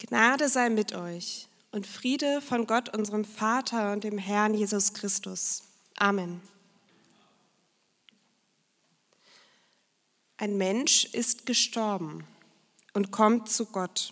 Gnade sei mit euch und Friede von Gott, unserem Vater und dem Herrn Jesus Christus. Amen. Ein Mensch ist gestorben und kommt zu Gott.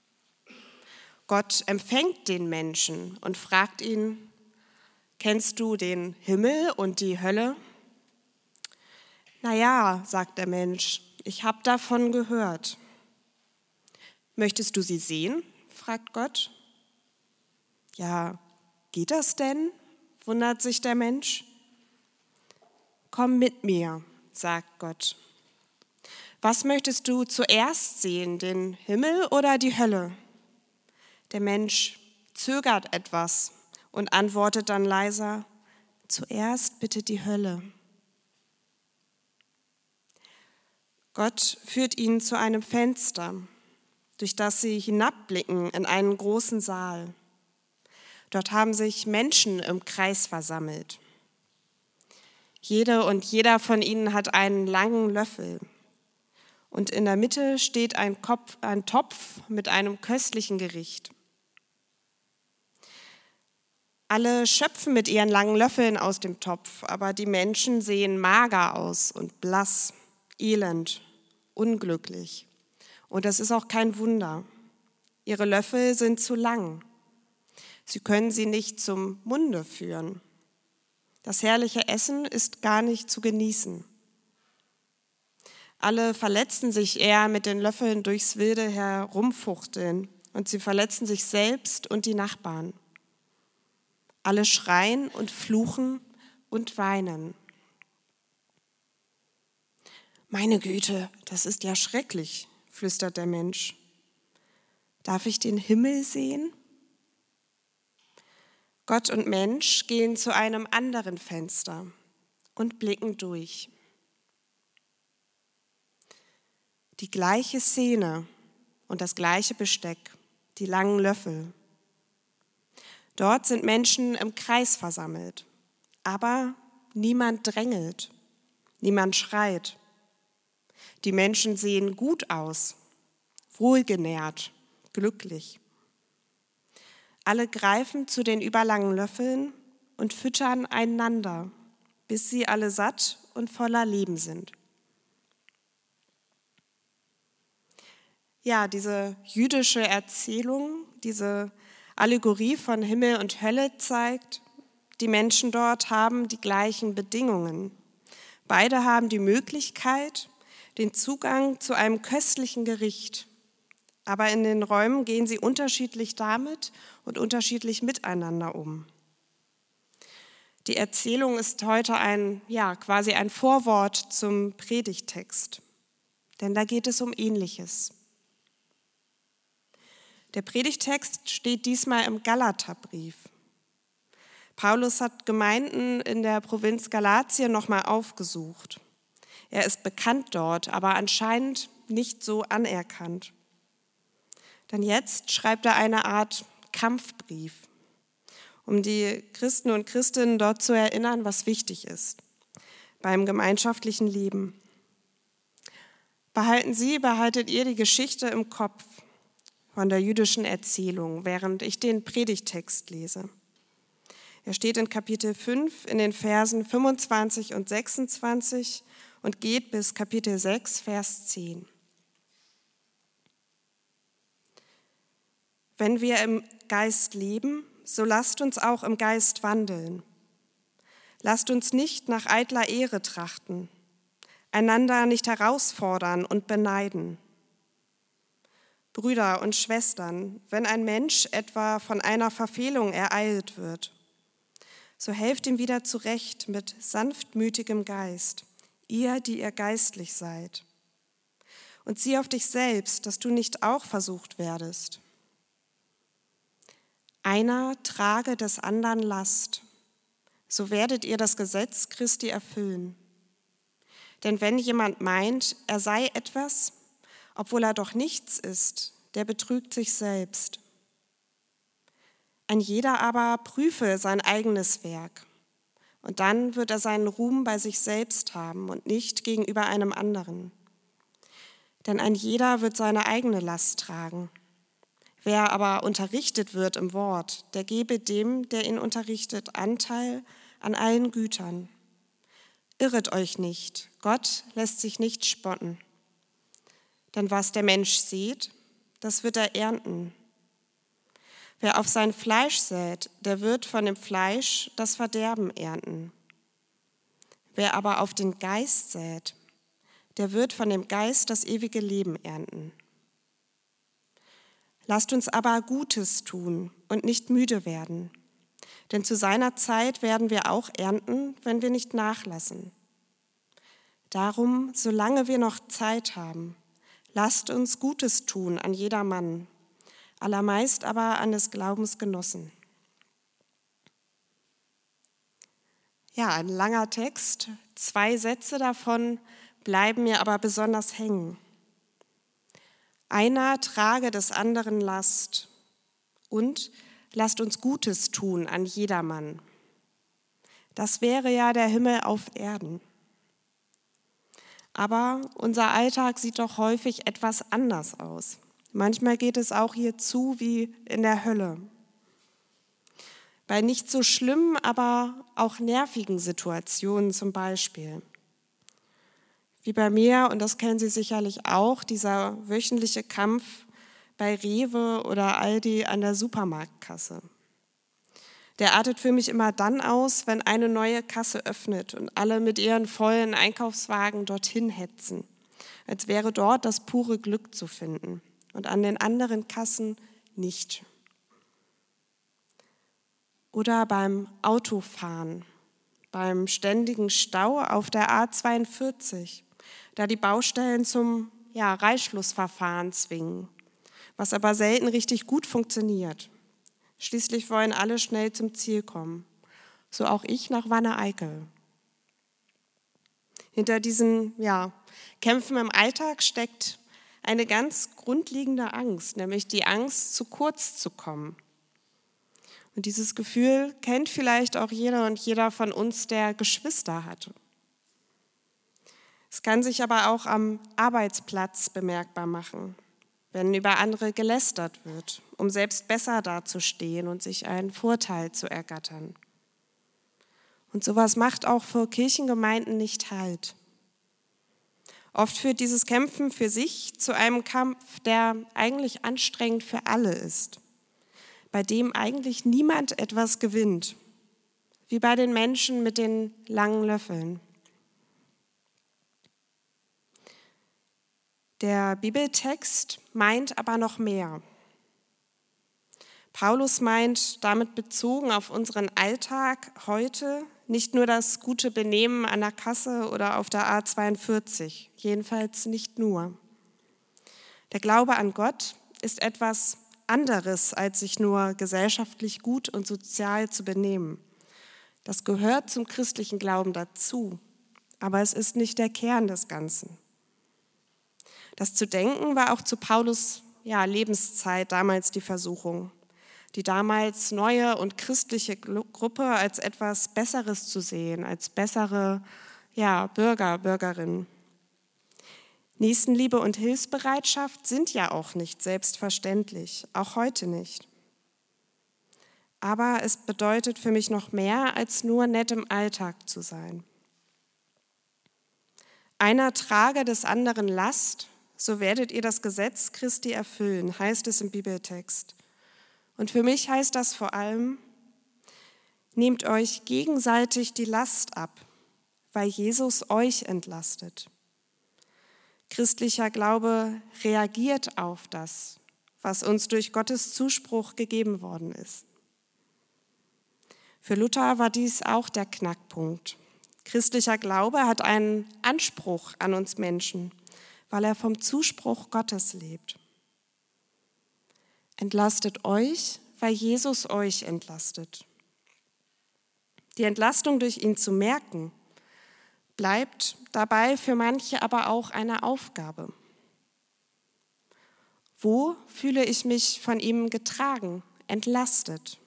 Gott empfängt den Menschen und fragt ihn: Kennst du den Himmel und die Hölle? Na ja, sagt der Mensch, ich habe davon gehört. Möchtest du sie sehen? Fragt Gott. Ja, geht das denn? Wundert sich der Mensch. Komm mit mir, sagt Gott. Was möchtest du zuerst sehen, den Himmel oder die Hölle? Der Mensch zögert etwas und antwortet dann leiser: Zuerst bitte die Hölle. Gott führt ihn zu einem Fenster, durch das sie hinabblicken in einen großen Saal. Dort haben sich Menschen im Kreis versammelt. Jede und jeder von ihnen hat einen langen Löffel. Und in der Mitte steht ein Topf mit einem köstlichen Gericht. Alle schöpfen mit ihren langen Löffeln aus dem Topf, aber die Menschen sehen mager aus und blass, elend, unglücklich. Und das ist auch kein Wunder. Ihre Löffel sind zu lang. Sie können sie nicht zum Munde führen. Das herrliche Essen ist gar nicht zu genießen. Alle verletzen sich eher mit den Löffeln durchs wilde Herumfuchteln und sie verletzen sich selbst und die Nachbarn. Alle schreien und fluchen und weinen. Meine Güte, das ist ja schrecklich, flüstert der Mensch. Darf ich den Himmel sehen? Gott und Mensch gehen zu einem anderen Fenster und blicken durch. Die gleiche Szene und das gleiche Besteck, die langen Löffel. Dort sind Menschen im Kreis versammelt, aber niemand drängelt, niemand schreit. Die Menschen sehen gut aus, wohlgenährt, glücklich. Alle greifen zu den überlangen Löffeln und füttern einander, bis sie alle satt und voller Leben sind. Ja, diese jüdische Erzählung, diese Allegorie von Himmel und Hölle zeigt, die Menschen dort haben die gleichen Bedingungen. Beide haben die Möglichkeit, den Zugang zu einem köstlichen Gericht. Aber in den Räumen gehen sie unterschiedlich damit und unterschiedlich miteinander um. Die Erzählung ist heute quasi ein Vorwort zum Predigttext, denn da geht es um Ähnliches. Der Predigttext steht diesmal im Galaterbrief. Paulus hat Gemeinden in der Provinz Galatien nochmal aufgesucht. Er ist bekannt dort, aber anscheinend nicht so anerkannt. Denn jetzt schreibt er eine Art Kampfbrief, um die Christen und Christinnen dort zu erinnern, was wichtig ist beim gemeinschaftlichen Leben. Behaltet ihr die Geschichte im Kopf von der jüdischen Erzählung, während ich den Predigttext lese. Er steht in Kapitel 5 in den Versen 25 und 26 und geht bis Kapitel 6, Vers 10. Wenn wir im Geist leben, so lasst uns auch im Geist wandeln. Lasst uns nicht nach eitler Ehre trachten, einander nicht herausfordern und beneiden. Brüder und Schwestern, wenn ein Mensch etwa von einer Verfehlung ereilt wird, so helft ihm wieder zurecht mit sanftmütigem Geist, ihr, die ihr geistlich seid. Und sieh auf dich selbst, dass du nicht auch versucht werdest. Einer trage des anderen Last, so werdet ihr das Gesetz Christi erfüllen. Denn wenn jemand meint, er sei etwas, obwohl er doch nichts ist, der betrügt sich selbst. Ein jeder aber prüfe sein eigenes Werk, und dann wird er seinen Ruhm bei sich selbst haben und nicht gegenüber einem anderen. Denn ein jeder wird seine eigene Last tragen. Wer aber unterrichtet wird im Wort, der gebe dem, der ihn unterrichtet, Anteil an allen Gütern. Irret euch nicht, Gott lässt sich nicht spotten. Denn was der Mensch sät, das wird er ernten. Wer auf sein Fleisch sät, der wird von dem Fleisch das Verderben ernten. Wer aber auf den Geist sät, der wird von dem Geist das ewige Leben ernten. Lasst uns aber Gutes tun und nicht müde werden, denn zu seiner Zeit werden wir auch ernten, wenn wir nicht nachlassen. Darum, solange wir noch Zeit haben, lasst uns Gutes tun an jedermann, allermeist aber an des Glaubens Genossen. Ja, ein langer Text, 2 Sätze davon bleiben mir aber besonders hängen. Einer trage des anderen Last und lasst uns Gutes tun an jedermann. Das wäre ja der Himmel auf Erden. Aber unser Alltag sieht doch häufig etwas anders aus. Manchmal geht es auch hier zu wie in der Hölle. Bei nicht so schlimmen, aber auch nervigen Situationen zum Beispiel. Wie bei mir, und das kennen Sie sicherlich auch, dieser wöchentliche Kampf bei Rewe oder Aldi an der Supermarktkasse. Der artet für mich immer dann aus, wenn eine neue Kasse öffnet und alle mit ihren vollen Einkaufswagen dorthin hetzen, als wäre dort das pure Glück zu finden und an den anderen Kassen nicht. Oder beim Autofahren, beim ständigen Stau auf der A42, da die Baustellen zum Reißschlussverfahren zwingen, was aber selten richtig gut funktioniert. Schließlich wollen alle schnell zum Ziel kommen, so auch ich nach Wanne-Eickel. Hinter diesen Kämpfen im Alltag steckt eine ganz grundlegende Angst, nämlich die Angst, zu kurz zu kommen. Und dieses Gefühl kennt vielleicht auch jeder und jeder von uns, der Geschwister hat. Es kann sich aber auch am Arbeitsplatz bemerkbar machen, wenn über andere gelästert wird, um selbst besser dazustehen und sich einen Vorteil zu ergattern. Und sowas macht auch vor Kirchengemeinden nicht Halt. Oft führt dieses Kämpfen für sich zu einem Kampf, der eigentlich anstrengend für alle ist, bei dem eigentlich niemand etwas gewinnt, wie bei den Menschen mit den langen Löffeln. Der Bibeltext meint aber noch mehr. Paulus meint damit bezogen auf unseren Alltag heute nicht nur das gute Benehmen an der Kasse oder auf der A42, jedenfalls nicht nur. Der Glaube an Gott ist etwas anderes, als sich nur gesellschaftlich gut und sozial zu benehmen. Das gehört zum christlichen Glauben dazu, aber es ist nicht der Kern des Ganzen. Das zu denken war auch zu Paulus Lebenszeit damals die Versuchung, die damals neue und christliche Gruppe als etwas Besseres zu sehen, als bessere Bürger, Bürgerinnen. Nächstenliebe und Hilfsbereitschaft sind ja auch nicht selbstverständlich, auch heute nicht. Aber es bedeutet für mich noch mehr, als nur nett im Alltag zu sein. Einer trage des anderen Last, so werdet ihr das Gesetz Christi erfüllen, heißt es im Bibeltext. Und für mich heißt das vor allem, nehmt euch gegenseitig die Last ab, weil Jesus euch entlastet. Christlicher Glaube reagiert auf das, was uns durch Gottes Zuspruch gegeben worden ist. Für Luther war dies auch der Knackpunkt. Christlicher Glaube hat einen Anspruch an uns Menschen, weil er vom Zuspruch Gottes lebt. Entlastet euch, weil Jesus euch entlastet. Die Entlastung durch ihn zu merken, bleibt dabei für manche aber auch eine Aufgabe. Wo fühle ich mich von ihm getragen, entlastet?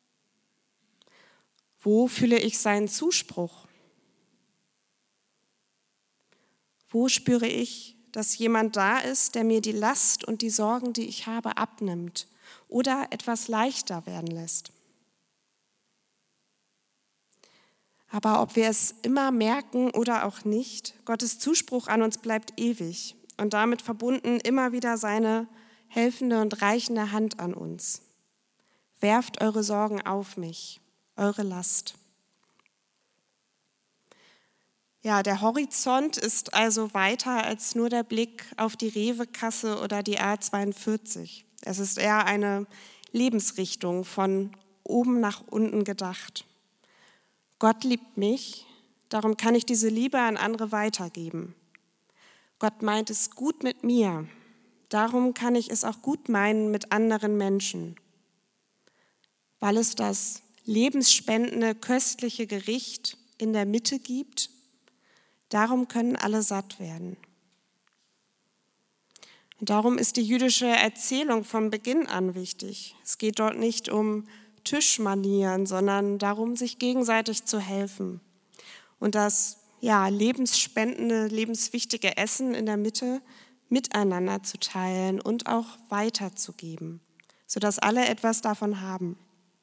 Wo fühle ich seinen Zuspruch? Wo spüre ich, dass jemand da ist, der mir die Last und die Sorgen, die ich habe, abnimmt oder etwas leichter werden lässt. Aber ob wir es immer merken oder auch nicht, Gottes Zuspruch an uns bleibt ewig und damit verbunden immer wieder seine helfende und reichende Hand an uns. Werft eure Sorgen auf mich, eure Last. Ja, der Horizont ist also weiter als nur der Blick auf die Rewe-Kasse oder die A42. Es ist eher eine Lebensrichtung von oben nach unten gedacht. Gott liebt mich, darum kann ich diese Liebe an andere weitergeben. Gott meint es gut mit mir, darum kann ich es auch gut meinen mit anderen Menschen. Weil es das lebensspendende, köstliche Gericht in der Mitte gibt, darum können alle satt werden. Und darum ist die jüdische Erzählung von Beginn an wichtig. Es geht dort nicht um Tischmanieren, sondern darum, sich gegenseitig zu helfen. Und das lebensspendende, lebenswichtige Essen in der Mitte miteinander zu teilen und auch weiterzugeben, sodass alle etwas davon haben.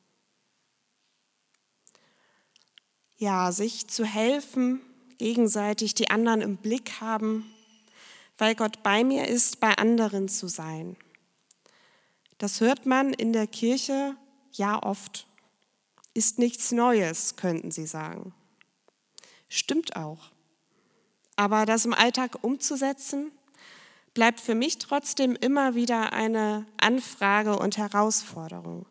Ja, sich zu helfen, gegenseitig die anderen im Blick haben, weil Gott bei mir ist, bei anderen zu sein. Das hört man in der Kirche ja oft. Ist nichts Neues, könnten Sie sagen. Stimmt auch. Aber das im Alltag umzusetzen, bleibt für mich trotzdem immer wieder eine Anfrage und Herausforderung.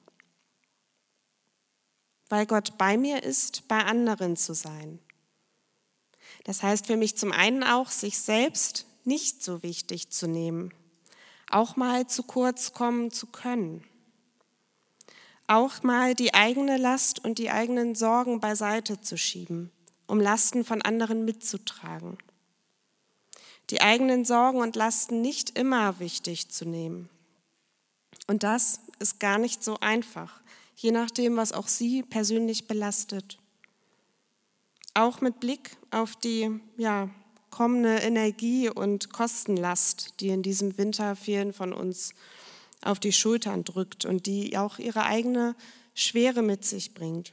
Weil Gott bei mir ist, bei anderen zu sein. Das heißt für mich zum einen auch, sich selbst nicht so wichtig zu nehmen, auch mal zu kurz kommen zu können. Auch mal die eigene Last und die eigenen Sorgen beiseite zu schieben, um Lasten von anderen mitzutragen. Die eigenen Sorgen und Lasten nicht immer wichtig zu nehmen. Und das ist gar nicht so einfach, je nachdem, was auch Sie persönlich belastet. Auch mit Blick auf die kommende Energie- und Kostenlast, die in diesem Winter vielen von uns auf die Schultern drückt und die auch ihre eigene Schwere mit sich bringt.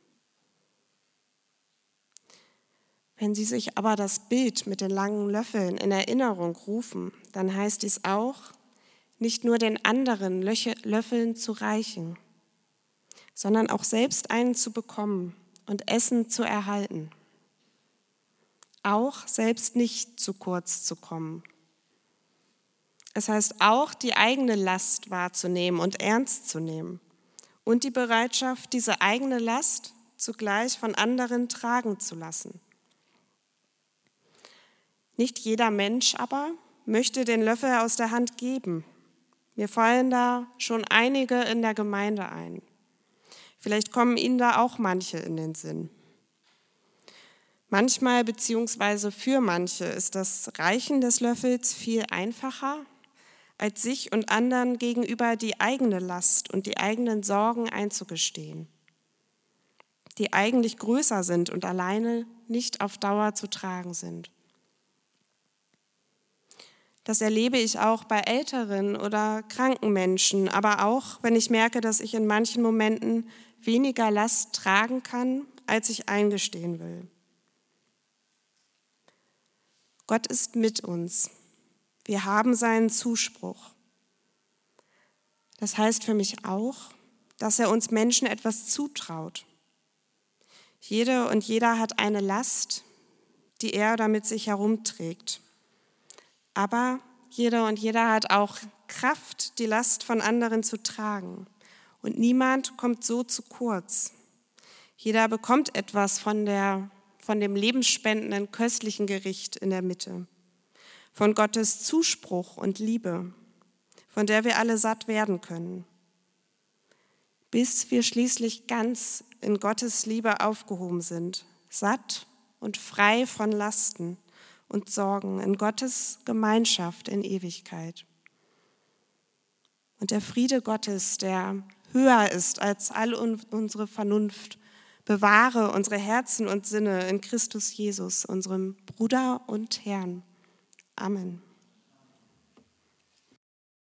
Wenn Sie sich aber das Bild mit den langen Löffeln in Erinnerung rufen, dann heißt dies auch, nicht nur den anderen Löffeln zu reichen, sondern auch selbst einen zu bekommen und Essen zu erhalten. Auch selbst nicht zu kurz zu kommen. Es heißt auch, die eigene Last wahrzunehmen und ernst zu nehmen und die Bereitschaft, diese eigene Last zugleich von anderen tragen zu lassen. Nicht jeder Mensch aber möchte den Löffel aus der Hand geben. Mir fallen da schon einige in der Gemeinde ein. Vielleicht kommen Ihnen da auch manche in den Sinn. Manchmal beziehungsweise für manche ist das Reichen des Löffels viel einfacher, als sich und anderen gegenüber die eigene Last und die eigenen Sorgen einzugestehen, die eigentlich größer sind und alleine nicht auf Dauer zu tragen sind. Das erlebe ich auch bei älteren oder kranken Menschen, aber auch, wenn ich merke, dass ich in manchen Momenten weniger Last tragen kann, als ich eingestehen will. Gott ist mit uns. Wir haben seinen Zuspruch. Das heißt für mich auch, dass er uns Menschen etwas zutraut. Jede und jeder hat eine Last, die er oder mit sich herumträgt. Aber jeder und jeder hat auch Kraft, die Last von anderen zu tragen. Und niemand kommt so zu kurz. Jeder bekommt etwas von dem lebensspendenden, köstlichen Gericht in der Mitte. Von Gottes Zuspruch und Liebe, von der wir alle satt werden können. Bis wir schließlich ganz in Gottes Liebe aufgehoben sind, satt und frei von Lasten und Sorgen, in Gottes Gemeinschaft in Ewigkeit. Und der Friede Gottes, der höher ist als all unsere Vernunft, bewahre unsere Herzen und Sinne in Christus Jesus, unserem Bruder und Herrn. Amen.